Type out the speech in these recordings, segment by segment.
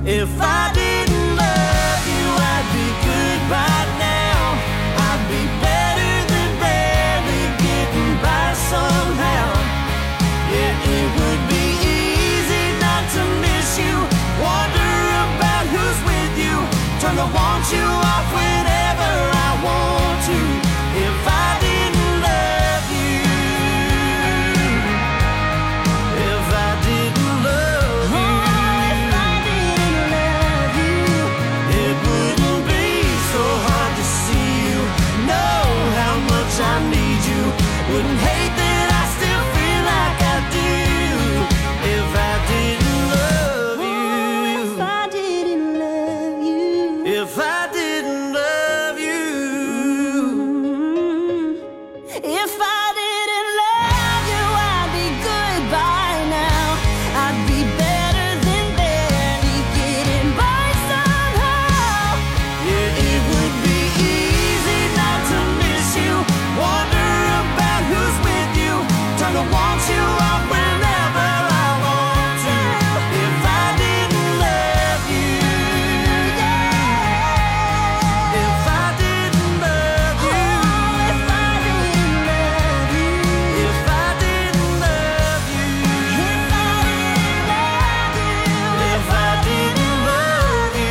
If I didn't love you, I'd be good right now. I'd be better than barely getting by somehow. Yeah, it would be easy not to miss you. Wonder about who's with you. Turn the want you off whenever I want to. If I didn't love you, if I didn't love you, if I didn't love you, it wouldn't be so hard to see you. Know how much I need you. Wouldn't hate that I still feel like I do. If I didn't love you, if I didn't love you, if I didn't love you, if I didn't love you, I'd be good by now. I'd be better than barely getting by somehow. yeah, it would be easy not to miss you. Wonder about who's with you. Turn to want you off whenever I want to. If I didn't love you, if I didn't love you, if I didn't love you, if I didn't love you, if I didn't love you, if I didn't love you.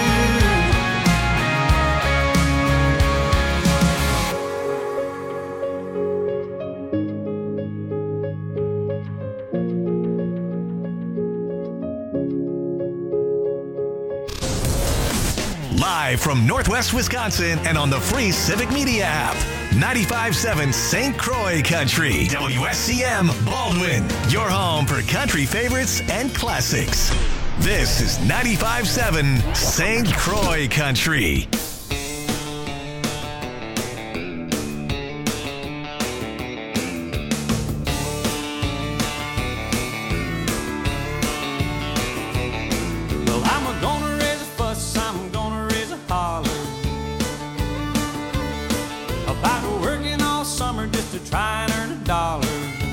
Live from Northwest Wisconsin and on the free Civic Media app. 95.7 St. Croix Country. WSCM Baldwin. Your home for country favorites and classics. This is 95.7 St. Croix Country. Well, I'm gonna raise a fuss, I'm gonna raise a holler about working all summer just to try and earn $1.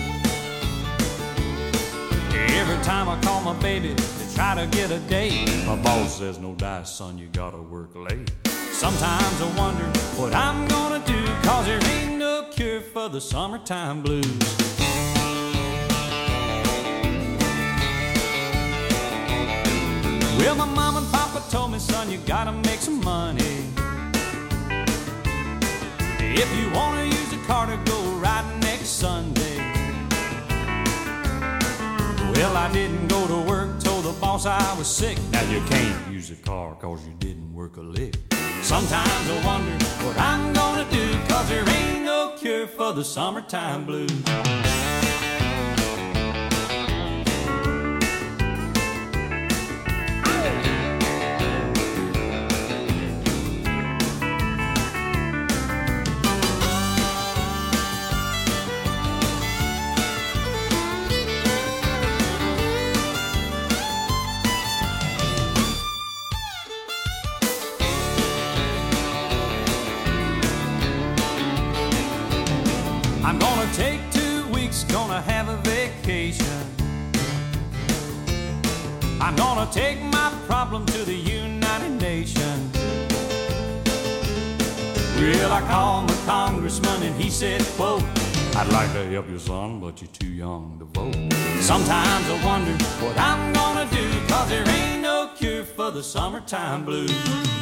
Every time I call my baby to try to get a date, my boss says, no dice, son, you gotta work late. Sometimes I wonder what I'm gonna do, 'cause there ain't no cure for the summertime blues. Well, my mom and papa told me, son, you gotta make some money. If you wanna use a car to go riding next Sunday. Well, I didn't go to work, told the boss I was sick. Now you can't use a car 'cause you didn't work a lick. Sometimes I wonder what I'm gonna do, 'cause there ain't no cure for the summertime blues. I'm gonna take 2 weeks, gonna have a vacation. I'm gonna take my problem to the United Nations. Well, I called my congressman and he said, quote, I'd like to help you, son, but you're too young to vote. Sometimes I wonder what I'm gonna do, 'cause there ain't no cure for the summertime blues.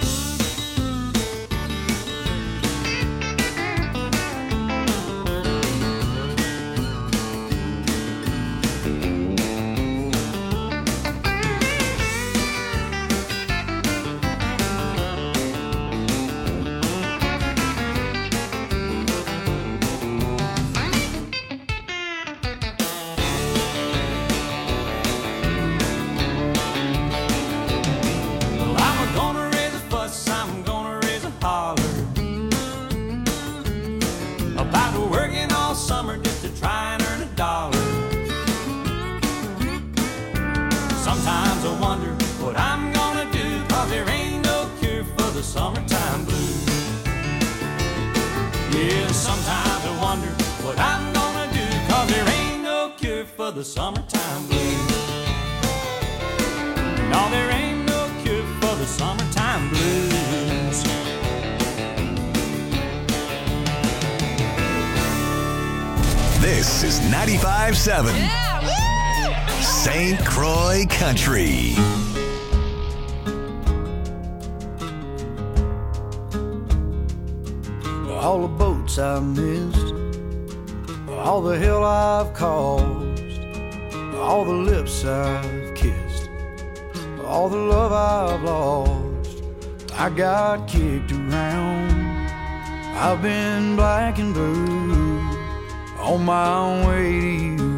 Sometimes I wonder what I'm gonna do, 'cause there ain't no cure for the summertime blues. Yeah, sometimes I wonder what I'm gonna do, 'cause there ain't no cure for the summertime blues. No, there ain't no This is 95.7 St. Croix Country. All the boats I've missed, all the hell I've caused, all the lips I've kissed, all the love I've lost. I got kicked around, I've been black and blue, on my way to you.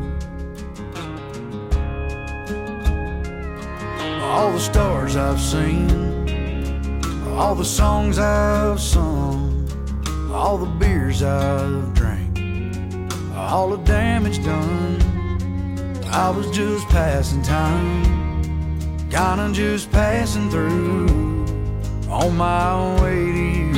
All the stars I've seen, all the songs I've sung, all the beers I've drank, all the damage done. I was just passing time, kinda just passing through, on my way to you.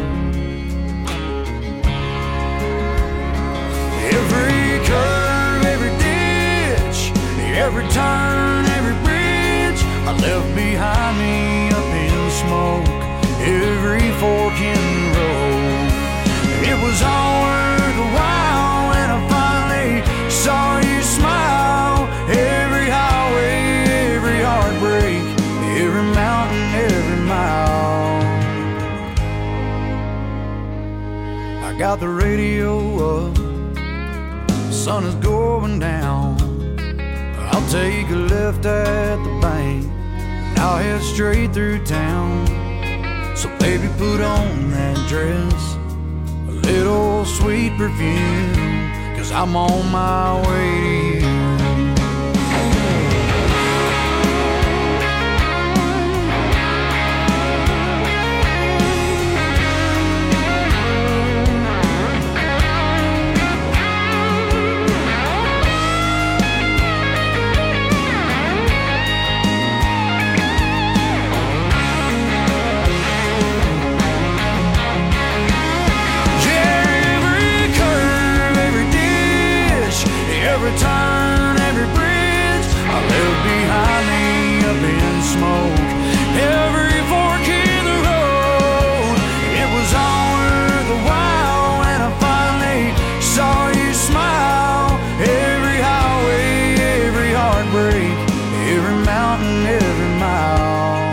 Every curve, every ditch, every turn, every bridge I left behind me up in smoke, every fork in the road. It was all worth the while when I finally saw you smile. Every highway, every heartbreak, every mountain, every mile. I got the radio up, the sun is going down. I'll take a left at the bank, and I'll head straight through town. So baby, put on that dress, little sweet perfume, 'cause I'm on my way to you. Every turn, every bridge I left behind me up in smoke, every fork in the road. It was all worth the while when I finally saw you smile. Every highway, every heartbreak, every mountain, every mile.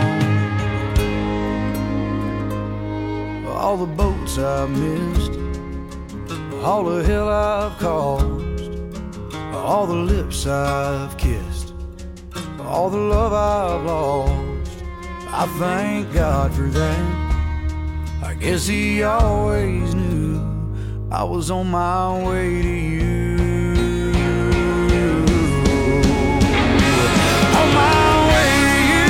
All the boats I've missed, all the hell I've caused, all the lips I've kissed, all the love I've lost. I thank God for that. I guess He always knew I was on my way to you. On my way to you.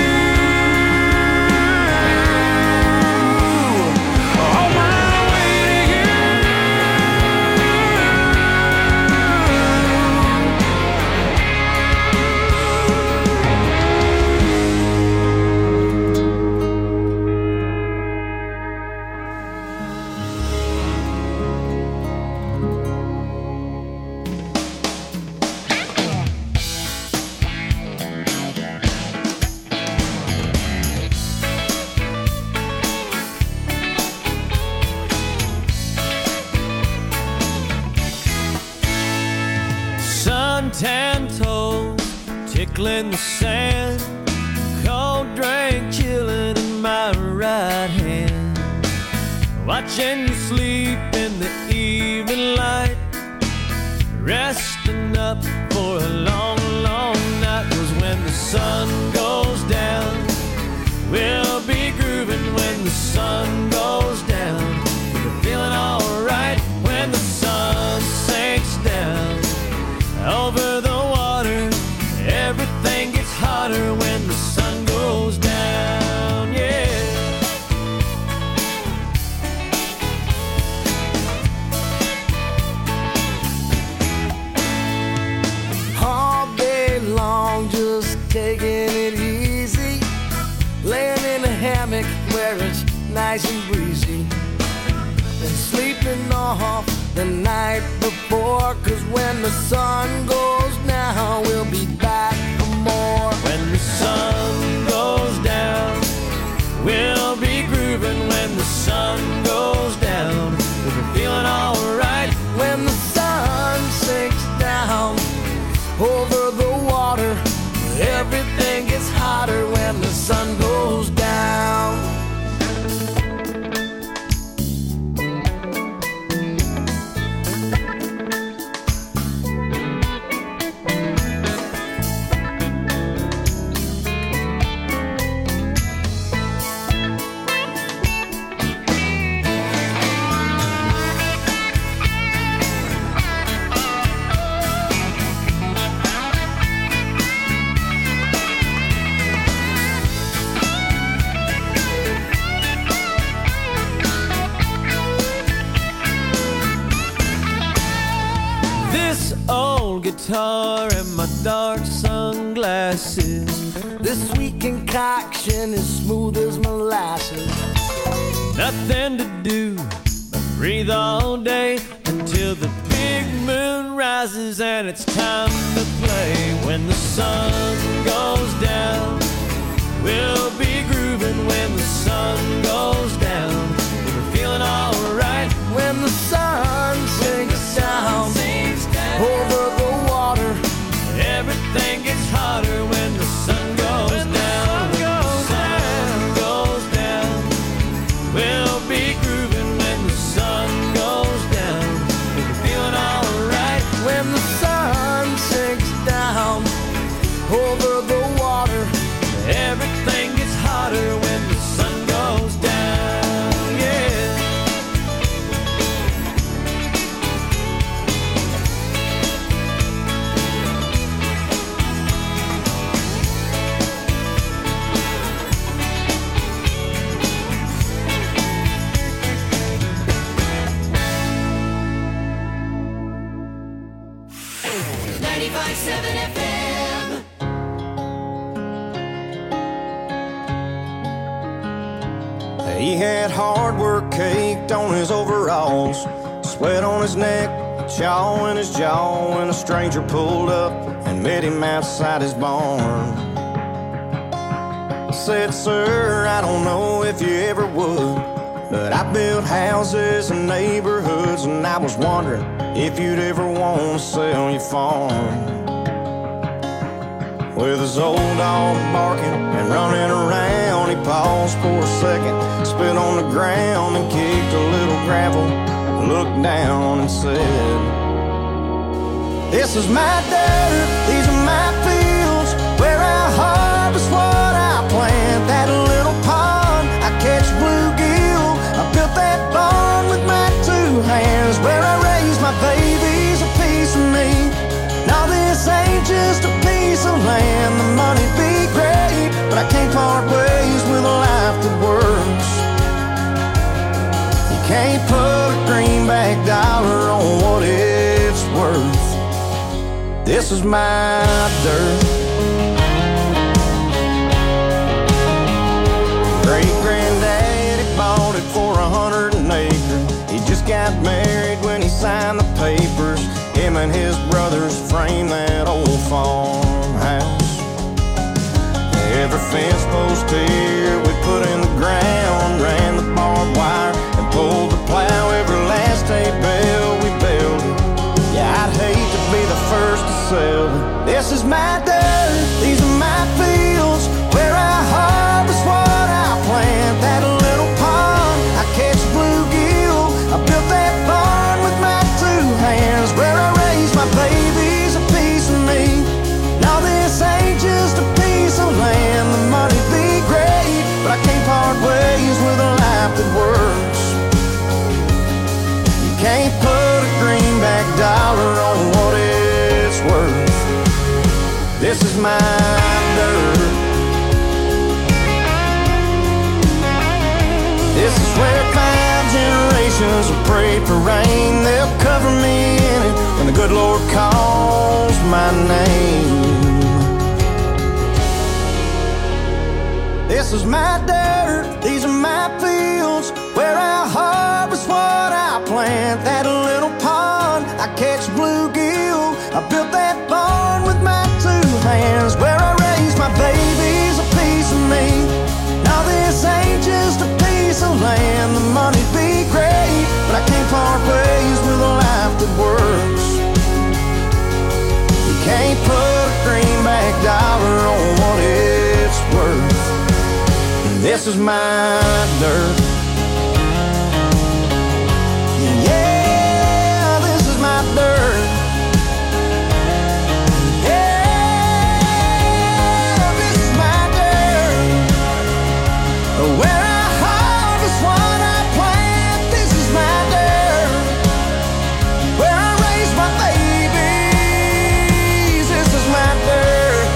On my way to you. Suntan toes tickling the sand, cold drink chilling in my right hand, watching you sleep in the evening light, resting up for a long, long night. 'Cause when the sun goes down, we'll be grooving. When the sun goes down, we're feeling alright. When the sun sinks down over the water, everything gets hotter when the sun goes down, yeah. All day long, just taking it easy, laying in a hammock where it's nice and breezy, and sleeping off the night before. 'Cause when the sun goes down, we'll be back for more. When the sun goes down, we'll be grooving. When the sun goes down, we'll be feeling alright. When the sun sinks guitar and my dark sunglasses. This sweet concoction is smooth as molasses. Nothing to do but breathe all day until the big moon rises and it's time to play. When the sun goes down, we'll be grooving. When the sun goes down, we're feeling alright. When the sun sinks down over the water, everything gets hotter when the sun goes down. When the sun goes down, we'll be grooving. When the sun goes down, we're feeling alright. when the sun sinks down over the water, Everything gets hotter when the sun goes down. Yeah. He had hard work caked on his overalls, sweat on his neck, chaw in his jaw, when a stranger pulled up and met him outside his barn. Said, "Sir, I don't know if you ever would, but I built houses and neighborhoods, and I was wondering if you'd ever want to sell your farm." With his old dog barking and running around, he paused for a second, spit on the ground and kicked a little gravel, looked down and said, "This is my dirt, these are my fields, where I harvest what I plant. That little pond, I catch bluegill, I built that barn with my two hands, where I raise my babies, a piece of me. Now this ain't just a piece of land, the money'd be great, but I can't part ways with a life that works. You can't put a greenback dollar on what it's worth. This is my dirt." Great-granddaddy bought it for 100 an acre. He just got married when he signed the papers. Him and his brothers framed that old farmhouse. Every fence post here we put in the ground, ran the barbed wire and pulled the plow. Every last hay bale we built it. Yeah, I'd hate to be the first to sell it. This is my dirt, these are my fields, where I harvest what I plant. That little pond, I catch bluegill, I built that barn with my two hands, where I raise my babies, a piece of me. Now this ain't just a piece of land, the money'd be great, but I can't part ways with a life that works. You can't put a greenback dollar on what it's worth. This is my dirt. This is where 5 generations have prayed for rain. They'll cover me in it when the good Lord calls my name. This is my dirt, these are my fields, where I harvest what I plant. That little pond, I catch bluegill, I built that barn with my two hands, where I raise my babies, a piece of me. Now this ain't just a piece of land, the money'd be great, but I can't part ways with a life that works. You can't put a greenback dollar on what it's worth. This is my dirt. Yeah, this is my dirt. Yeah, this is my dirt. Where I harvest what I plant. This is my dirt. Where I raise my babies. This is my dirt.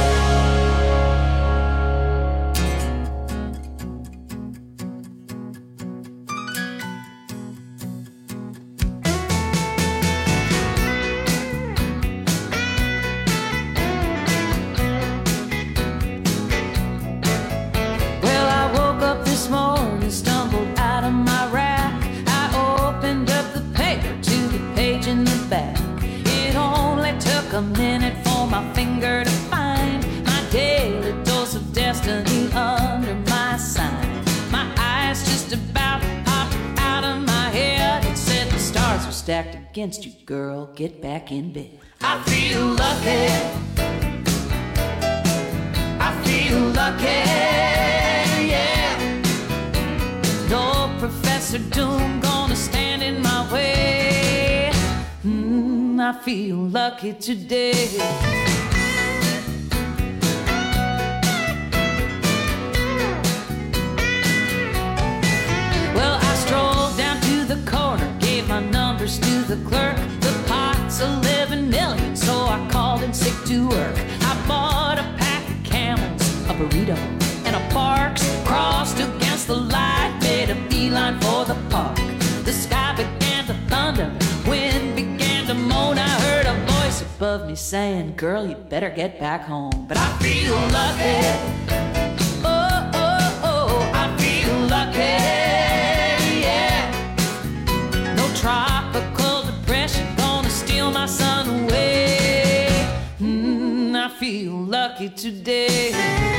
a minute for my finger to find my daily dose of destiny under my sign. My eyes just about popped out of my head. It said the stars were stacked against you, girl. Get back in bed. I feel lucky. I feel lucky, yeah. No Professor Doom gonna stand in my way. I feel lucky today. Well, I strolled down to the corner, gave my numbers to the clerk. The pot's 11 million, so I called in sick to work. I bought a pack of Camels, a burrito, and a Parks. Crossed against the light, made a beeline for the park. The sky began to thunder, wind began to moan. I heard a voice above me saying, girl, you better get back home. But I feel lucky. Oh, oh, oh, I feel lucky, yeah. No tropical depression gonna steal my sun away. I feel lucky today.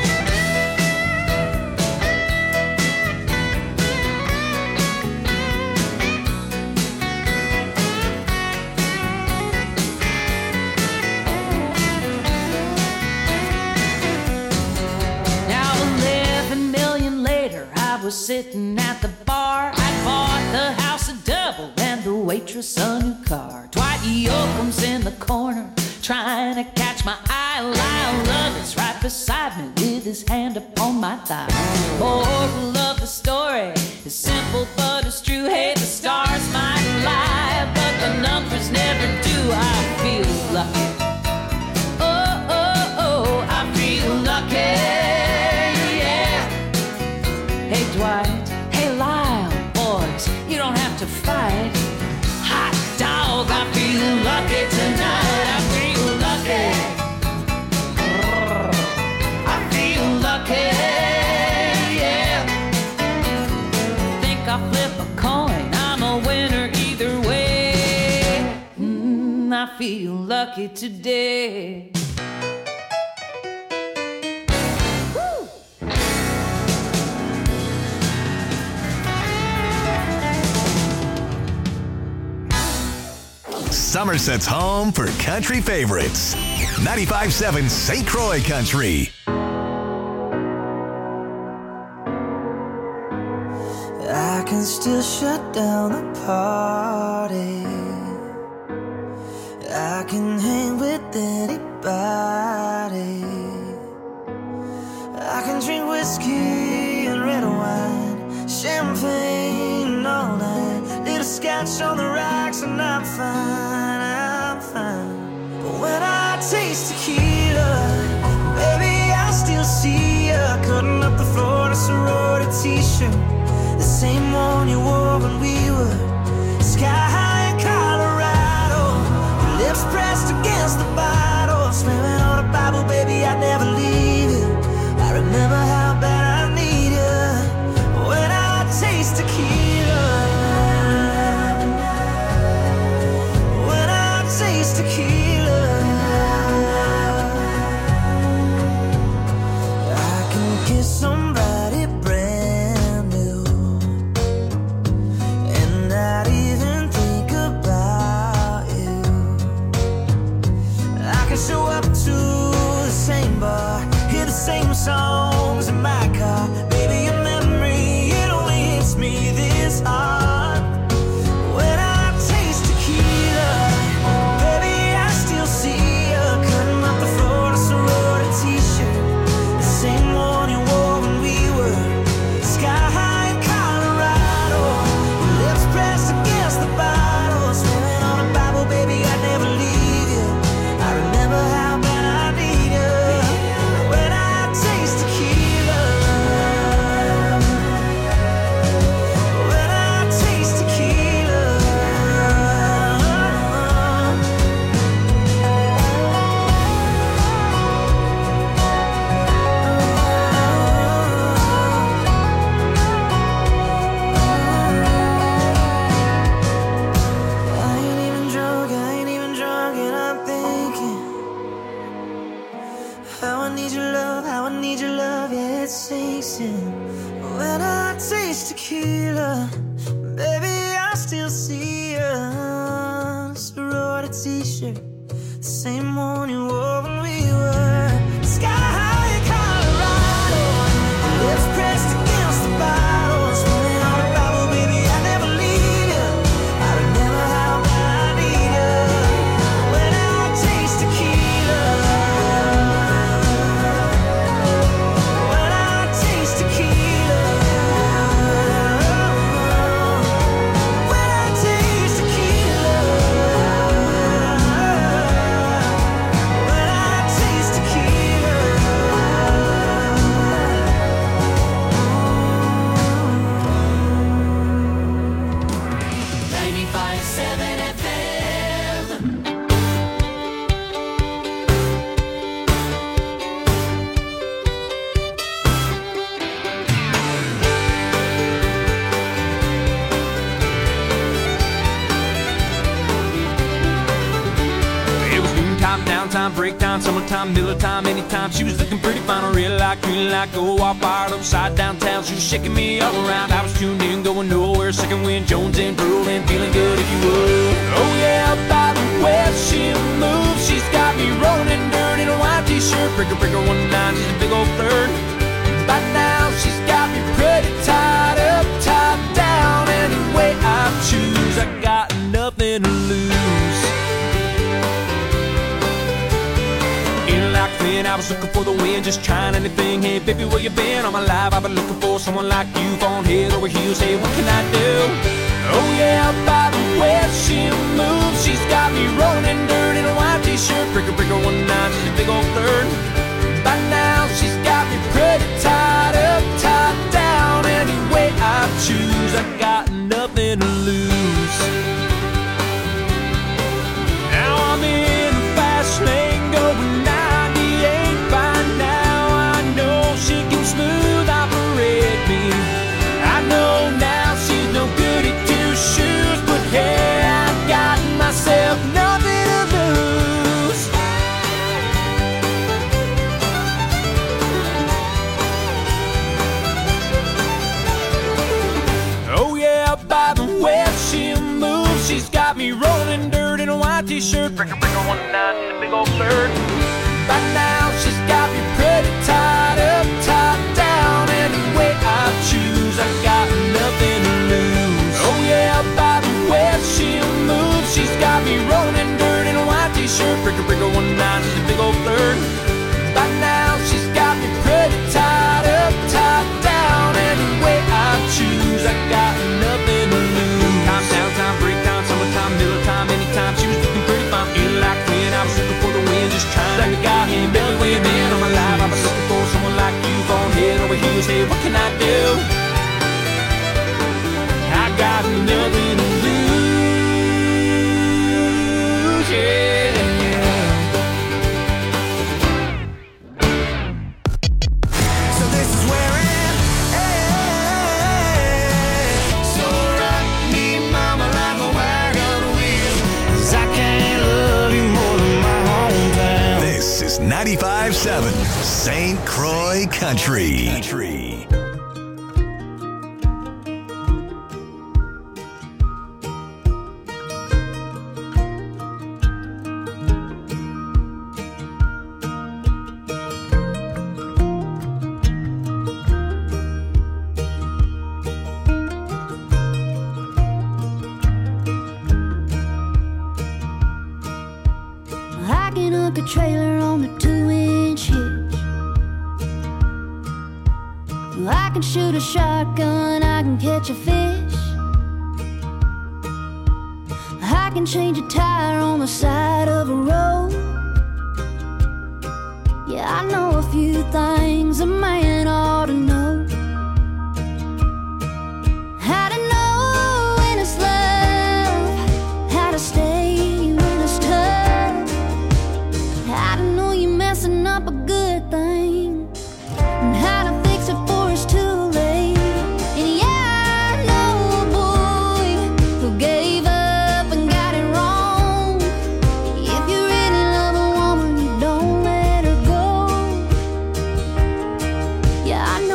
Sitting at the bar, I bought the house a double and the waitress a new car. Dwight Yoakam's in the corner, trying to catch my eye. Lyle Lovett's right beside me with his hand upon my thigh. Moral of the story is simple but it's true. Hey, the stars might lie, but the numbers never do. I feel lucky. Oh, oh, oh, I feel lucky. Hey Dwight, hey Lyle, boys, you don't have to fight. Hot dog, I feel lucky tonight. I feel lucky. I feel lucky, yeah. Think I'll flip a coin, I'm a winner either way. I feel lucky today. Somerset's home for country favorites. 95.7 St. Croix Country. I can still shut down the party. I can hang with anybody. I can drink whiskey and red wine, champagne all night, little scotch on the rocks, and I'm fine, I'm fine. But when I taste tequila, baby, I still see ya cutting up the floor in a sorority t-shirt, the same one you wore when we were sky high in Colorado. Your lips pressed against the bottle, slamming on a Bible, baby, I'd never leave it. I remember how bad I need you when I taste tequila. When I taste tequila, I can kiss somebody brand new and not even think about you. I can show up to the same bar, hear the same songs in my car. Baby, your memory, it only hits me this hard. When I taste tequila, baby, I still see you cutting up the floor in a sorority t-shirt, the same one you wore when we chasing. When I taste tequila, baby, I still see you. Sorority t-shirt, the same one you wore when we were sky high in Colorado. Lips pressed against the bottle, swimming on a Bible, baby, I never leave you. I'd never how bad I need you. When I taste tequila, when I taste tequila, when I taste tequila, when I taste tequila. 95.7 FM. It was noontime, downtime, break time, summertime, Miller time, anytime. She was looking pretty fine, I real like, green like, go all fired upside downtown. She was shaking me all around. I was tuned in, going nowhere. Second wind, Jones in, drooling, feeling good if you would. Oh yeah, by the way she moves, she's got me rolling dirt in a white t-shirt. Breaker, breaker, 1-9, she's a big old flirt. By now, she's got me pretty tied up, top down. Any way I choose, I got nothing to lose. In like Flynn, I was looking for the win, just trying anything. Hey, baby, where you been? All my life, I've been looking for someone like you, on head over heels. Hey, what can I do? Oh yeah, by the way she moves, she's got me rolling dirt in a white t-shirt. Breaker, breaker, 1-9, she's a big old flirt. By now, she's got me pretty tied up, top down. Any way I choose, I got nothing to lose. Now I'm in the fast lane going 98 by now. I know she can smooth operate me. I know now she's no good at two shoes, but hey, I got myself nothing to lose. Oh yeah, by the way she moves, she's got me rolling dirt in a white t-shirt. Breaker, breaker, 1-9, she's a big old flirt. By now she's got me pretty tied up, top down. Any way I choose, I got nothing to lose. Oh yeah, by the way she moves, she's got me rolling dirt in a white t-shirt. Breaker, breaker, 1-9, she's a big old flirt. By now she's got me pretty tied up, top down. Any way I choose, I got nothing to lose. Time, downtime, break time, summertime, Miller time, anytime. She was looking pretty fine, feeling like Flynn. I was looking for the win, just trying like a guy. Hey, Billy, where you been? All my life, I've been looking for someone like you, on head over heels. Hey, what can I do? I got nothing to lose, yeah. So this is where it ends. So rock me, mama, like a wagon wheel, 'cause I can't love you more than my hometown. This is 95.7 St. Croix Country. I can hook a trailer on a 2-inch hitch. I can shoot a shotgun, I can catch a fish. I can change a tire on the side of a road. Yeah, I know a few things a man ought to know. How to know when it's love, how to stay when it's tough, how to know you're messing up a good thing, and how to fix it before it's too late. And yeah, I know a boy who gave up and got it wrong. If you really love a woman, you don't let her go. Yeah, I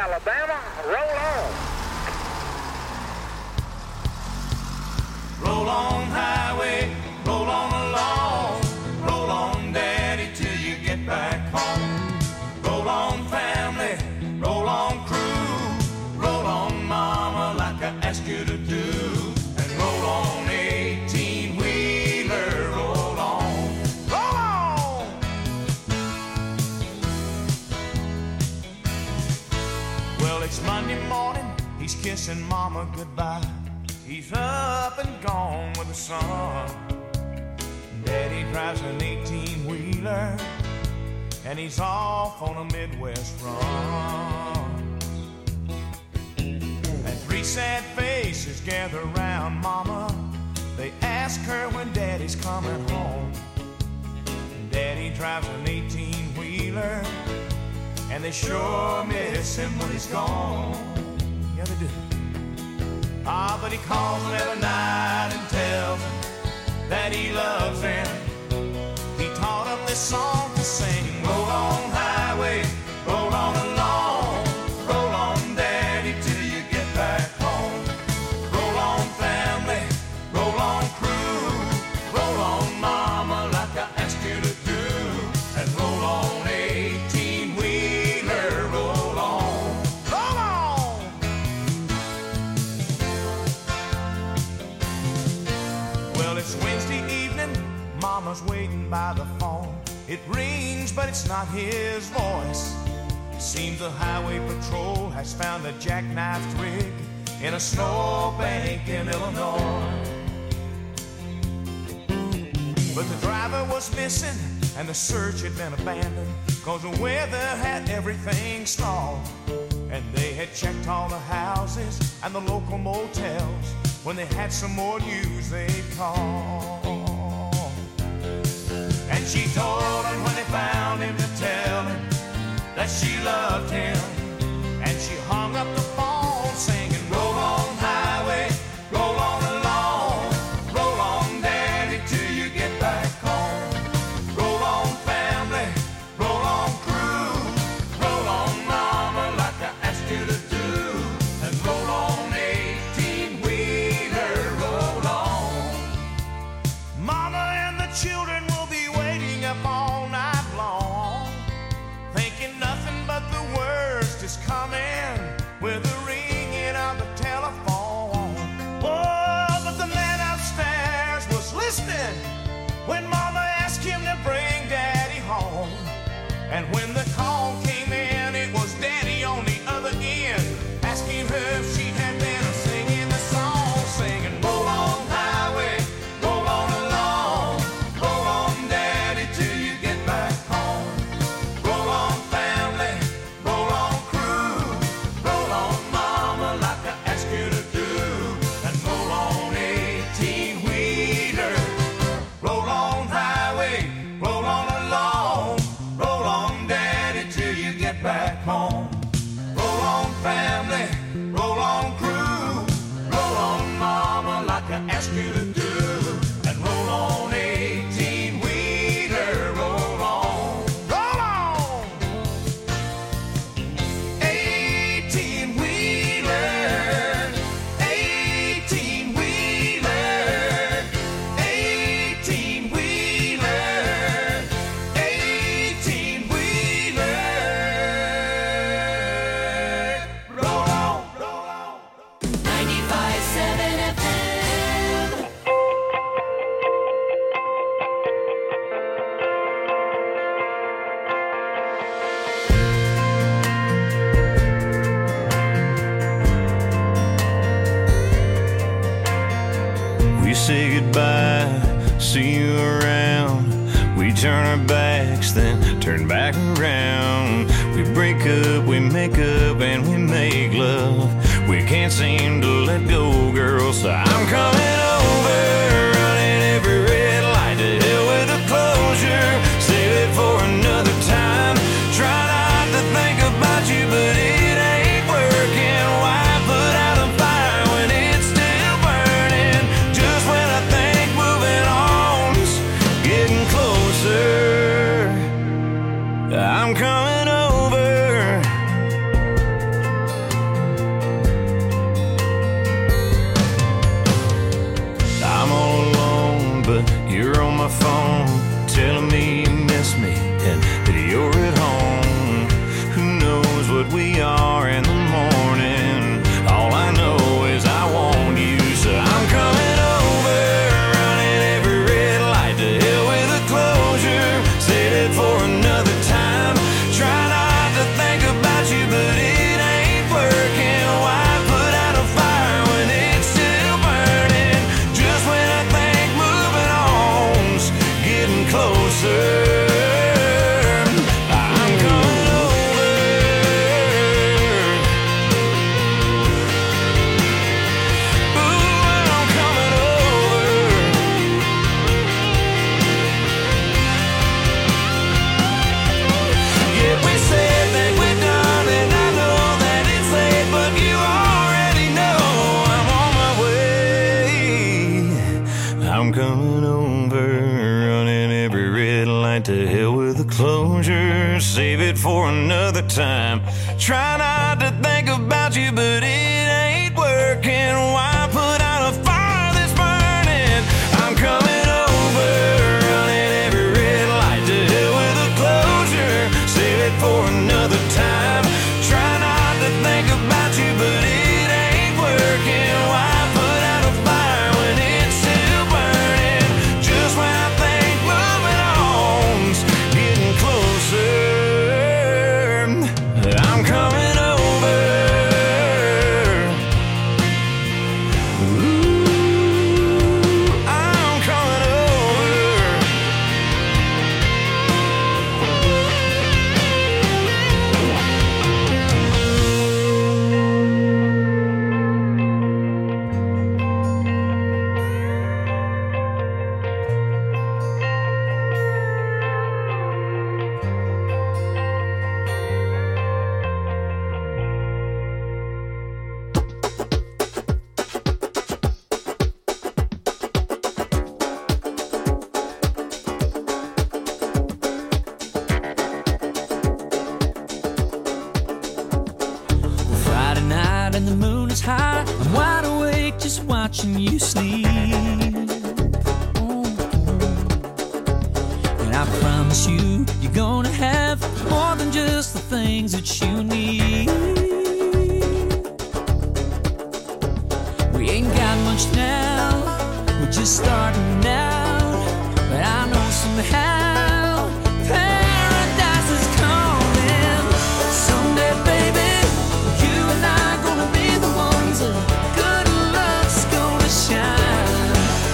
Alabama, roll on. Roll on highway, roll on along, roll on daddy till you get back home. Roll on family, roll on crew, roll on mama like I asked you to do. And roll on 18-wheeler, roll on, roll on. Well, it's Monday morning, he's kissing mama goodbye. He's up and gone with the sun. Daddy drives an 18-wheeler, and he's off on a Midwest run. And three sad faces gather around mama. They ask her when daddy's coming home. Daddy drives an 18-wheeler, and they sure miss him when he's gone. Yeah, they do. Ah, but he calls them every night and tells them that he loves them. He taught them this song to sing. Roll on highway, roll on along, roll on daddy till you get back home. Roll on family, roll on crew, roll on mama like I asked you to do. And roll on 18-wheeler, roll on, roll on. Well, it's Wednesday evening, mama's waiting by the phone. It rings, but it's not his voice. Seems the highway patrol has found a jackknifed rig in a snowbank in Illinois. But the driver was missing and the search had been abandoned, 'cause the weather had everything stalled. And they had checked all the houses and the local motels. When they had some more news they'd call. And she told him when they found him to tell him that she loved him. And she hung up the phone singing, roll on highway, roll on along, roll on daddy till you get back home. Roll on family, roll on crew, roll on mama like I asked you to do. And roll on 18-wheeler, roll on. Mama and the children will be waiting up all night long, thinking nothing but the worst is coming with the ringing of the telephone. Oh, but the man upstairs was listening when mama asked him to bring daddy home. And when the call came in, it was daddy on the other end, asking her if she had been singing the song, singing, roll on highway, roll on along, roll on daddy till you get back home. Roll on family, roll on crew, roll on mama like I asked you to do. And roll on 18-wheeler, roll on highway, roll on along, roll on daddy till you get back home. Roll on family, roll on crew, roll on mama like I asked you to do. And roll on 18-wheeler, roll on, roll on. 18-wheeler, 18-wheeler, 18-wheeler, 18-wheeler, roll on, roll on. 95.7 FM. We say goodbye, see you around. We turn our backs, then turn back around. We break up, we make up, and we make love. We can't seem to let go, girl, so I'm coming over, running every red light. To hell with the closure, save it for another time. Try not to think about you, but it ain't working. Why put out a fire when it's still burning? Just when I think moving on's getting closer, I'm coming over. closure, save it for another time. Try not to think about you, but it ain't working. Why put out a fire that's burning? I'm coming over, running every red light. To hell with the closure, save it for another time. Try not to think about you, but it ain't working. Why put out a fire when it's still burning? Just when I think moving on's getting closer, I'm coming over. Ooh, I'm coming over. Friday night and the moon is high. I'm wide awake just watching you sleep. And I promise you, you're gonna have more than just the things that you need. We ain't got much now, we're just starting out. But I know somehow paradise is coming. Someday, baby, you and I gonna be the ones that good luck's gonna shine.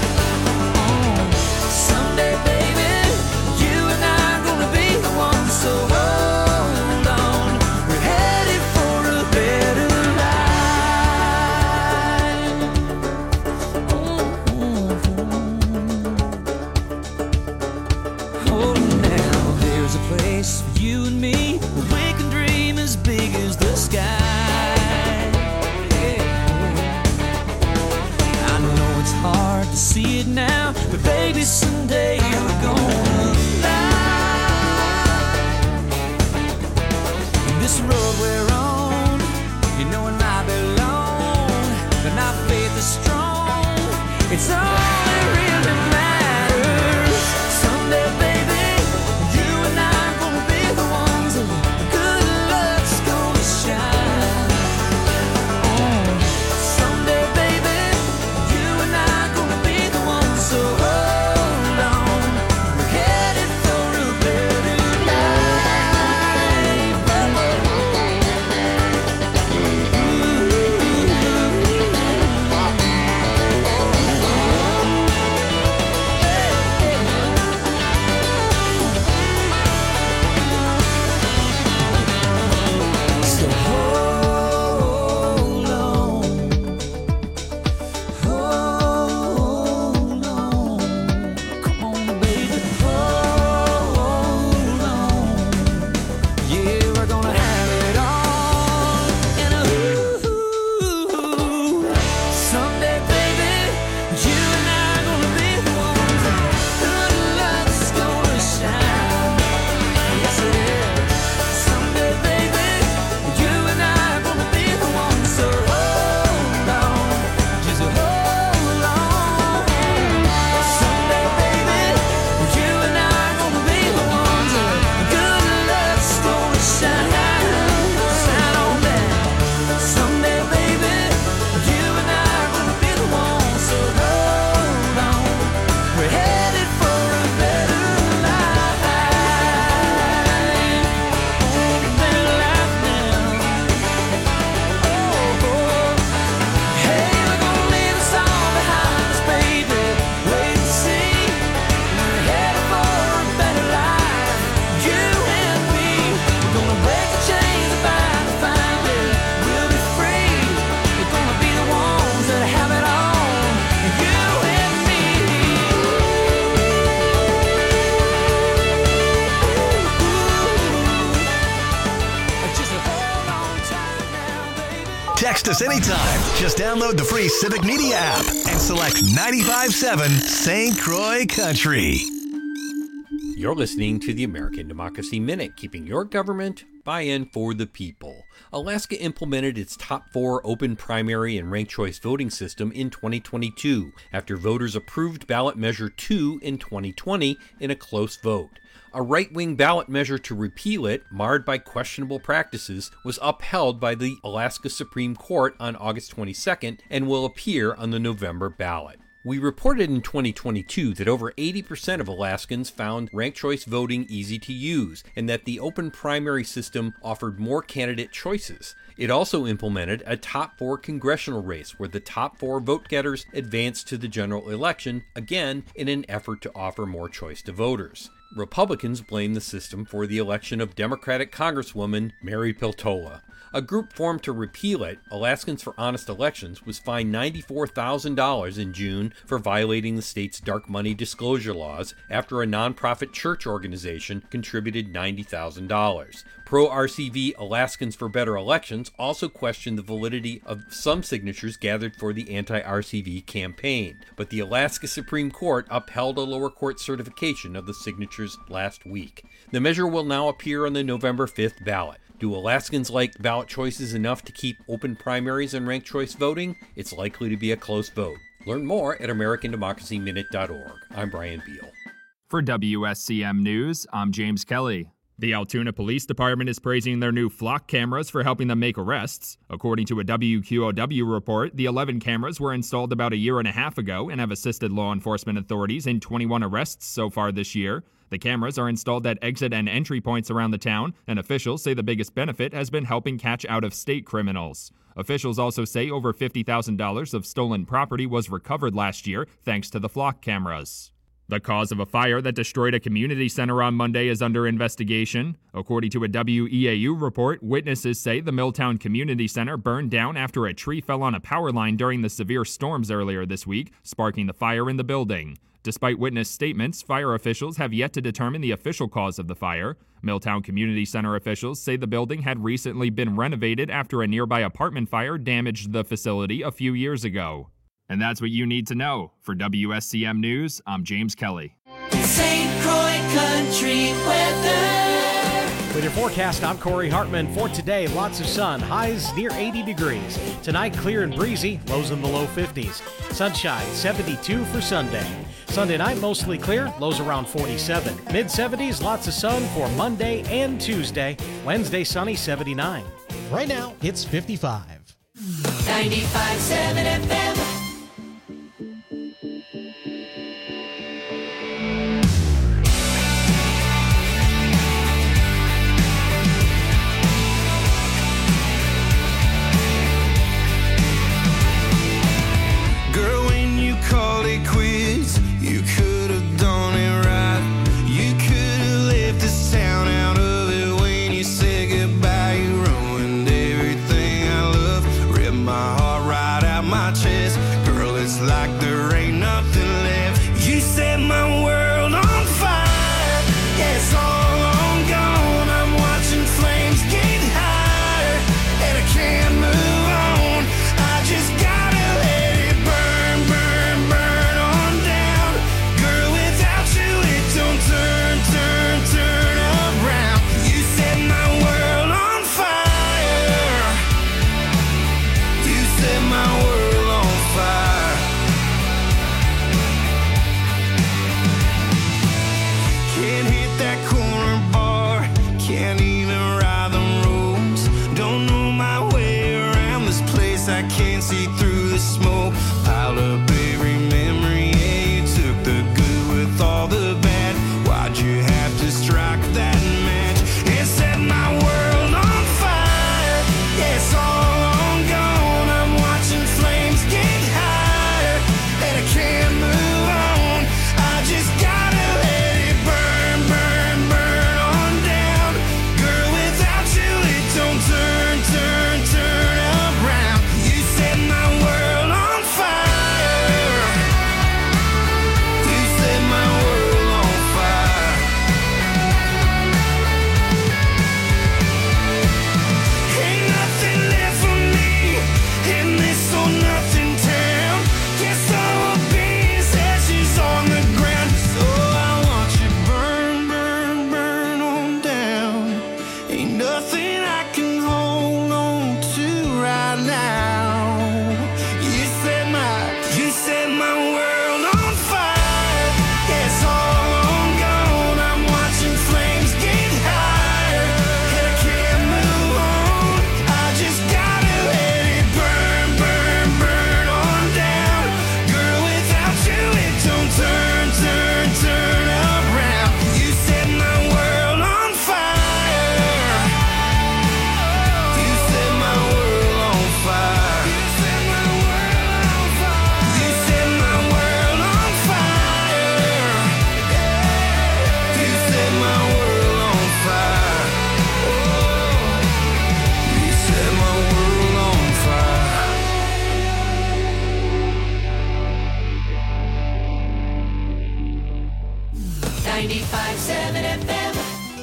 Someday, baby, you and I gonna be the ones. So hold on, we're headed for a better life. Oh, now there's a place for you and me where we can dream as big as the sky. I know it's hard to see it now, but baby, someday we're gonna fly. And this road we're on, you know it might be long, but my faith is strong. It's all that really matters. Someday, baby, you and I gonna be the ones that good luck's gonna shine. Someday, baby, you and I gonna be the ones. So hold on, we're headed for a better So hold on, hold on, come on, baby, hold on. Yeah, we're gonna have it all. And someday, baby, you and I gonna be the ones. Good luck's gonna shine. Yes, it is. Someday, baby, you and I gonna be the ones. So hold on, just hold on. Someday, baby, you and I gonna be the ones. Good luck's gonna shine. Shine on down. Someday, baby, you and I gonna be the ones. So hold on, we're headed for a better life. Better life now. Hey, we're gonna leave us all behind us, baby. Wait and see. We're headed for a better life. You and me. We're gonna break the chains that bind us, find it. We'll be free. We're gonna be the ones that have it all. You and me. Just hold on tight now, baby. Text us anytime. Just download the free Civic Media app and select 95.7 St. Croix Country. You're listening to the American Democracy Minute, keeping your government by and for the people. Alaska implemented its top 4 open primary and ranked choice voting system in 2022 after voters approved ballot measure 2 in 2020 in a close vote. A right-wing ballot measure to repeal it, marred by questionable practices, was upheld by the Alaska Supreme Court on August 22nd and will appear on the November ballot. We reported in 2022 that over 80% of Alaskans found ranked choice voting easy to use, and that the open primary system offered more candidate choices. It also implemented a top 4 congressional race where the top 4 vote-getters advanced to the general election, again in an effort to offer more choice to voters. Republicans blame the system for the election of Democratic Congresswoman Mary Peltola. A group formed to repeal it, Alaskans for Honest Elections, was fined $94,000 in June for violating the state's dark money disclosure laws after a nonprofit church organization contributed $90,000. Pro-RCV Alaskans for Better Elections also questioned the validity of some signatures gathered for the anti-RCV campaign, but the Alaska Supreme Court upheld a lower court certification of the signatures last week. The measure will now appear on the November 5th ballot. Do Alaskans like ballot choices enough to keep open primaries and ranked choice voting? It's likely to be a close vote. Learn more at AmericanDemocracyMinute.org. I'm Brian Beal. For WSCM News, I'm James Kelly. The Altoona Police Department is praising their new flock cameras for helping them make arrests. According to a WQOW report, the 11 cameras were installed about a year and a half ago and have assisted law enforcement authorities in 21 arrests so far this year. The cameras are installed at exit and entry points around the town, and officials say the biggest benefit has been helping catch out-of-state criminals. Officials also say over $50,000 of stolen property was recovered last year thanks to the flock cameras. The cause of a fire that destroyed a community center on Monday is under investigation. According to a WEAU report, witnesses say the Milltown Community Center burned down after a tree fell on a power line during the severe storms earlier this week, sparking the fire in the building. Despite witness statements, fire officials have yet to determine the official cause of the fire. Milltown Community Center officials say the building had recently been renovated after a nearby apartment fire damaged the facility a few years ago. And that's what you need to know. For WSCM News, I'm James Kelly. St. Croix Country Weather. With your forecast, I'm Corey Hartman. For today, lots of sun, highs near 80 degrees. Tonight, clear and breezy, lows in the low 50s. Sunshine, 72 for Sunday. Sunday night, mostly clear, lows around 47. Mid-70s, lots of sun for Monday and Tuesday. Wednesday, sunny, 79. Right now, it's 55. 95.7 FM. Girl, when you called it quits, you could have done it right. You could have left this town out of it when you said goodbye. You ruined everything I love, ripped my heart right out my chest. Girl, it's like there ain't nothing left. You set my world on fire. Yeah, it's all on gone. I'm watching flames get higher, and I can't move on. I just gotta let it burn, burn, burn on down. Girl, without you, it don't turn, turn, turn around. You set my world on fire. You set my world on fire. 95.7 FM.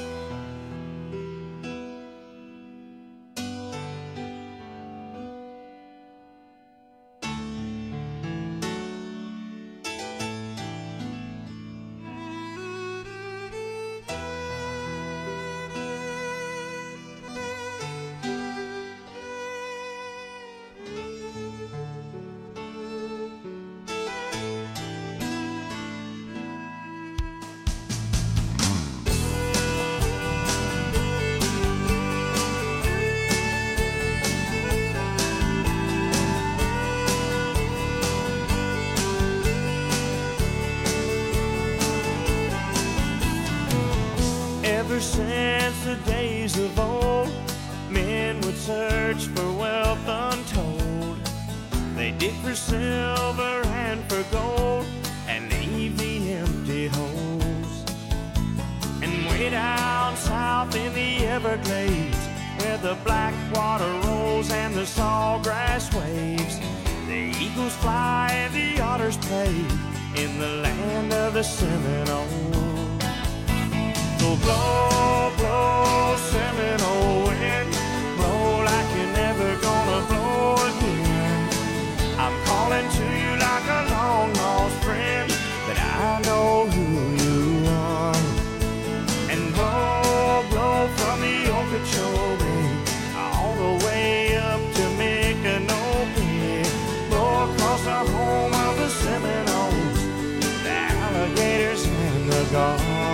Ever since the days of old, men would search for wealth untold. They dig for silver and for gold and leave the empty holes. And way down south in the Everglades, where the black water rolls and the sawgrass waves, the eagles fly and the otters play in the land of the Seminoles. So blow, blow, Seminole wind, blow like you're never gonna blow again. I'm calling to you like a long lost friend, but I know who you are. And blow, blow from the Okeechobee all the way up to Micanopy, blow across the home of the Seminoles, the alligators and the gulls.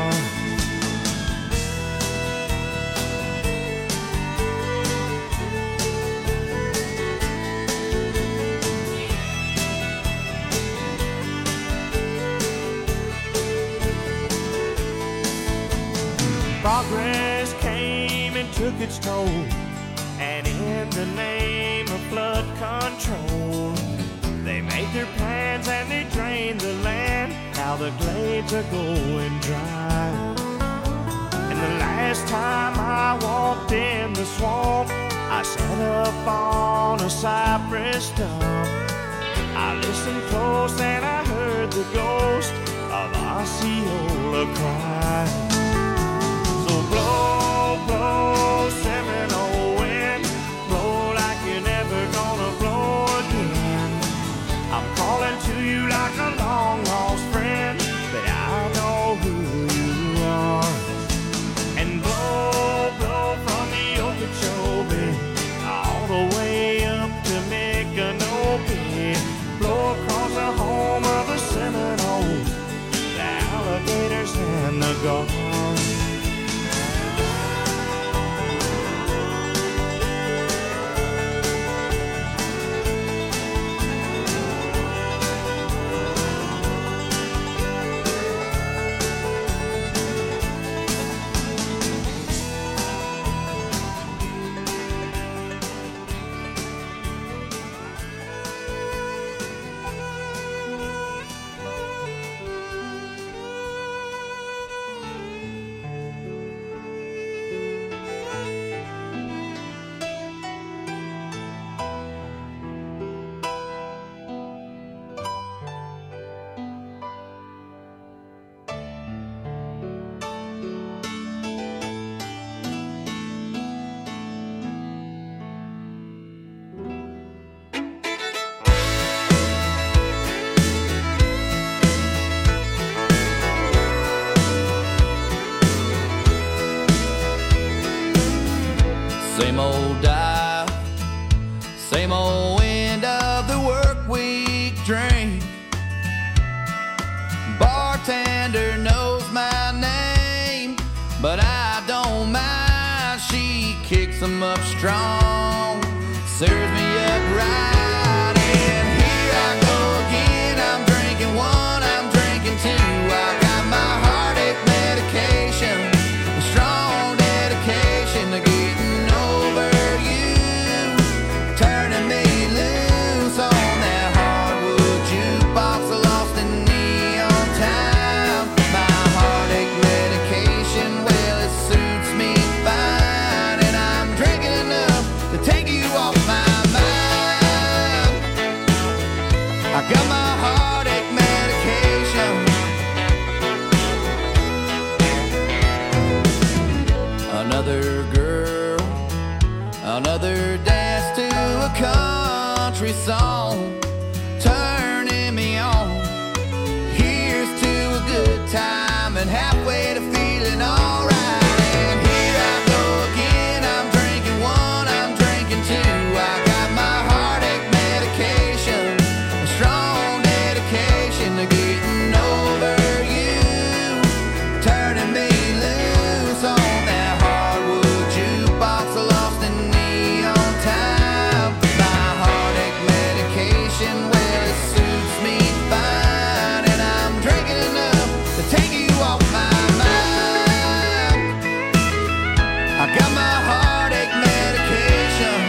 Progress came and took its toll, and in the name of flood control, they made their plans and they drained the land. Now the glades are going dry. And the last time I walked in the swamp, I sat up on a cypress stump. I listened close and I heard the ghost of Osceola cry. Blow, blow, Seminole wind, blow like you're never gonna blow again. I'm calling to you like a long lost friend, but I know who you are. And blow, blow from the Okeechobee all the way up to Micanopy, blow across the home of the Seminoles, the alligators and the gulls. Same old dive, same old end of the work week drink. Bartender knows my name, but I don't mind. She kicks 'em up strong, serves me up right. And here I go again, I'm drinking one, I'm drinking two. I got my heartache medication, a strong dedication to getting over you, turning me loose on that hardwood jukebox, lost in neon time. My heartache medication, well, it suits me fine, and I'm drinking enough Another dance to a country song, turning me on. Here's to a good time and halfway to feeling alright. And here I go again, I'm drinking one, I'm drinking two. I got my heartache medication, a strong dedication to getting over you, turning me loose on that hardwood jukebox, lost in neon time. My heartache medication, well, it suits me fine, and I'm drinking enough to take you off my mind. I got my heartache medication.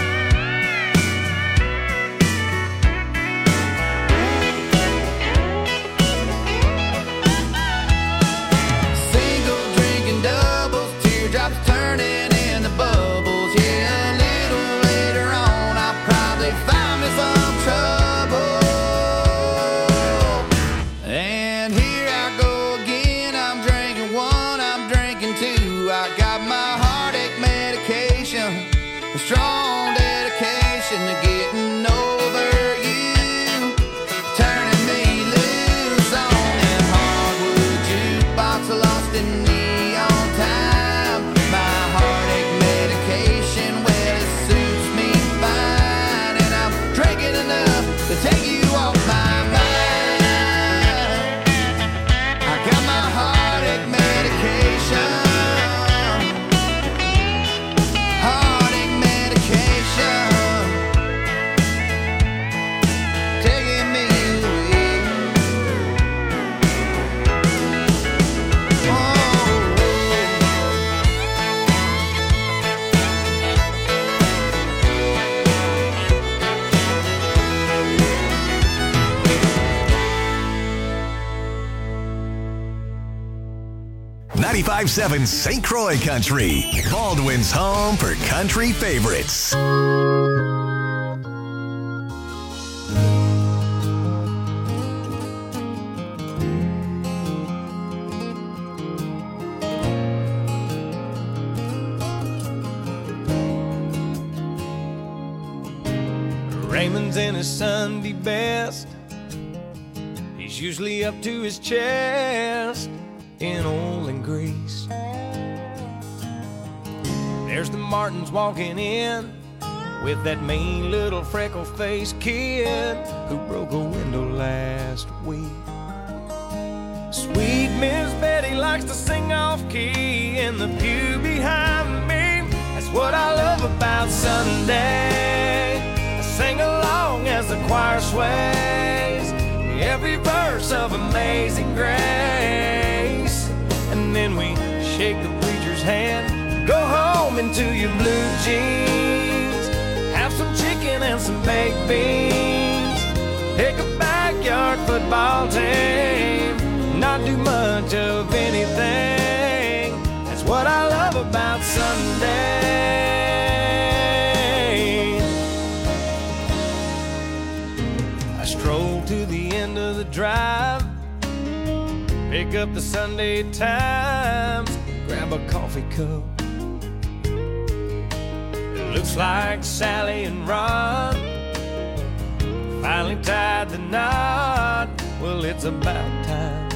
Single drinking doubles, teardrops turning into bubbles. Yeah, a little later on, I'll probably find me some trouble. And here I go again, I'm drinking one, I'm drinking two. I got my heartache medication, a strong dedication to getting over you, turning me loose on that hardwood jukebox, lost in neon time. My heartache medication, well, it suits me fine, and I'm drinking enough to take you off my mind. I got my heartache medication, heartache medication, taking me away. Oh. 95.7 St. Croix Country, Baldwin's home for country favorites. Raymond's in his Sunday best. He's usually up to his chest in oil and grease. There's the Martins walking in with that mean little freckle-faced kid who broke a window last week. Sweet Miss Betty likes to sing off-key in the pew behind me. That's what I love about Sunday. I sing along as the choir sways every verse of Amazing Grace. And then we shake the preacher's hand, go home into your blue jeans, have some chicken and some baked beans, pick a backyard football team, not do much of anything. That's what I love about Sunday. I stroll to the end of the drive, pick up the Sunday Times, grab a coffee cup. It looks like Sally and Ron finally tied the knot. Well, it's about time.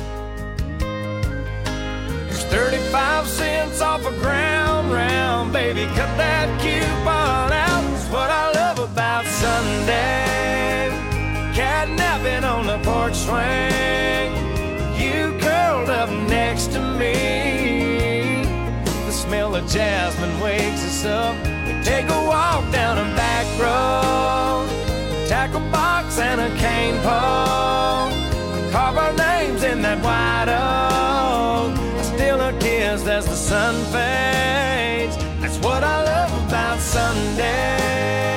There's 35 cents off a ground round, baby, cut that coupon out. That's what I love about Sunday. Catnapping on the porch swing, you curled up next to me. The smell of jasmine wakes us up. We take a walk down a back road, tackle box and a cane pole, carve our names in that white oak. I steal a kiss as the sun fades. That's what I love about Sunday.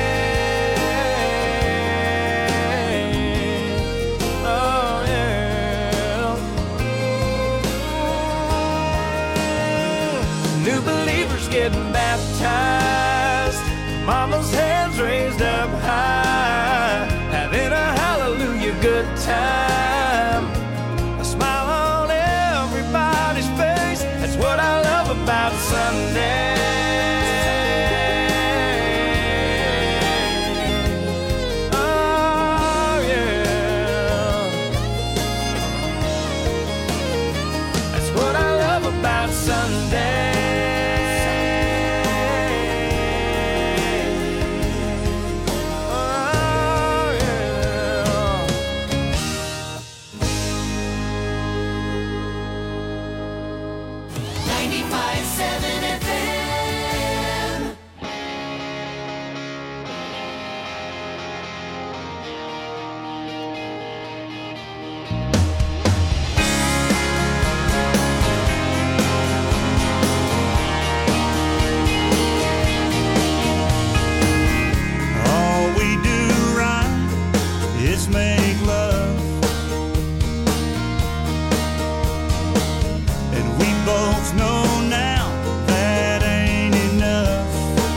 Getting baptized, mama's hands raised up high, having a hallelujah good time, a smile on everybody's face. That's what I love about Sunday. 95.7 FM. All we do right is make love, and we both know now that ain't enough.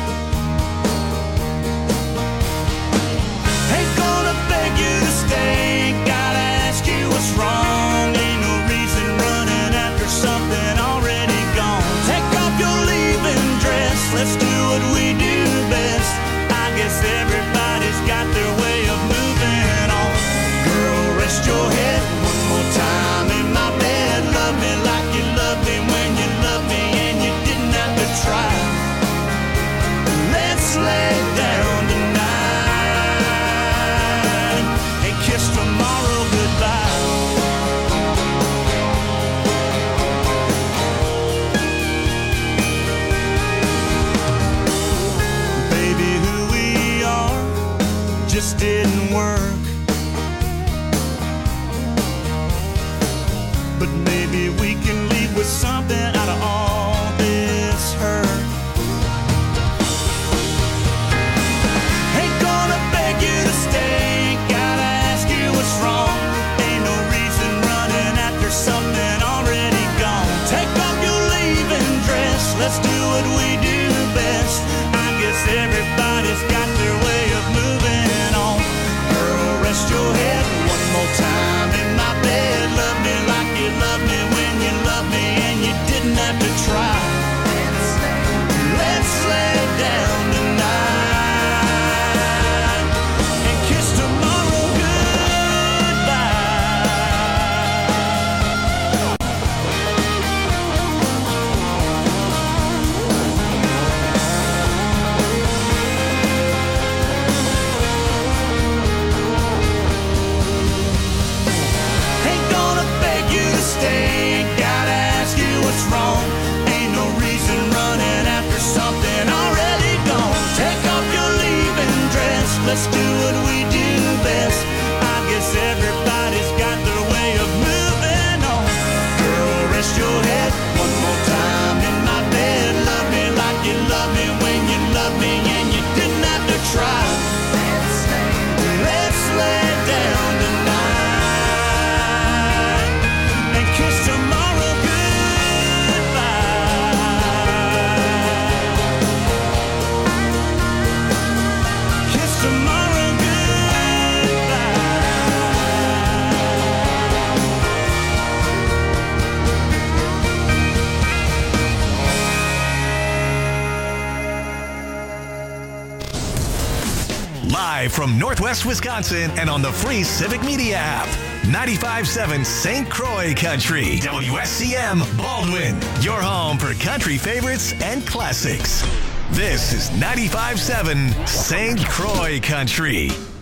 Ain't gonna beg you to stay, gotta ask you what's wrong. Ain't no reason running after something already gone. Take off your leaving dress, let's do what we do best. I guess everybody's got their way of moving on. Girl, rest your head one more time in my bed. Love me like you loved me when you loved me and you didn't have to try. Let's lay down tonight and kiss tomorrow goodbye. Baby, who we are just didn't work. But maybe we can leave with something out of all this hurt. Ain't gonna beg you to stay, gotta ask you what's wrong. Ain't no reason running after something already gone. Take off your leaving dress, let's do what we do best. I guess everybody's got their way of moving on. Girl, rest your head one more time in my bed. Love me like you loved me when you loved me and you didn't have to try. Let's lay down tonight and kiss tomorrow Ain't gonna beg you to stay, gotta ask you what's wrong. Ain't no reason running after something already gone. Take off your leaving dress, let's do what we do best. I guess everybody's got their way of moving on. Girl, rest your head one more time in my bed. Love me like you loved me when you loved me and you didn't have to try. Let's lay down tonight and kiss tomorrow goodbye. Kiss tomorrow Live from Northwest Wisconsin and on the free Civic Media app. 95.7 St. Croix Country. WSCM Baldwin. Your home for country favorites and classics. This is 95.7 St. Croix Country.